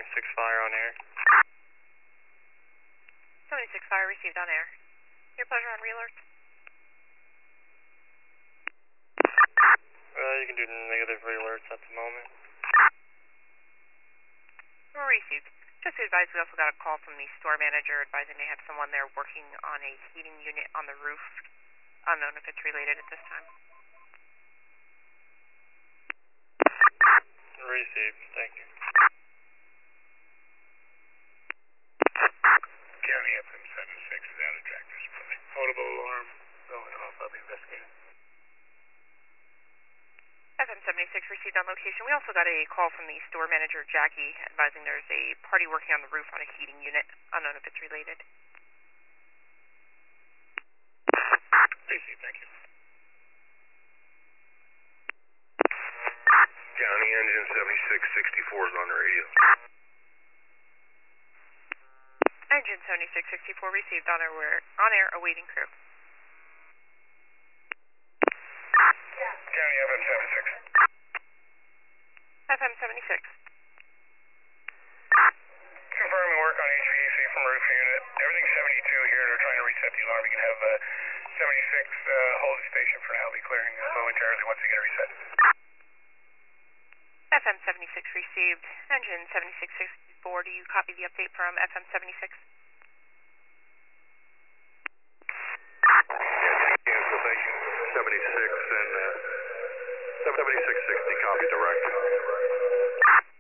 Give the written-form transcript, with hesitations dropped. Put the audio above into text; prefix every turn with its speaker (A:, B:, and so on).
A: 76 Fire on air.
B: 76 Fire received on air. Your pleasure on re-alert.
A: You can do negative re-alerts at the moment.
B: Received. Just to advise, we also got a call from the store manager advising they have someone there working on a heating unit on the roof. Unknown if it's related at this time.
A: Received. Thank you.
C: County FM 76 is out of tractor supply. Audible alarm going off. I'll be investigating.
B: FM 76 received on location. We also got a call from the store manager, Jackie, advising there's a party working on the roof on a heating unit. Unknown if it's related.
C: Received, thank you. County engine 7664 is on the radio.
B: Engine 7664 received on air awaiting crew.
C: County FM 76.
B: FM 76.
C: Confirming work on HVAC from roof unit. Everything's 72 here. They're trying to reset the alarm. You can have 76 hold the station for now. I'll be clearing momentarily once they get it reset.
B: FM 76 received. Engine 7664, do you copy the update from FM 76?
C: Cancellation 76 and 7660 copy direct.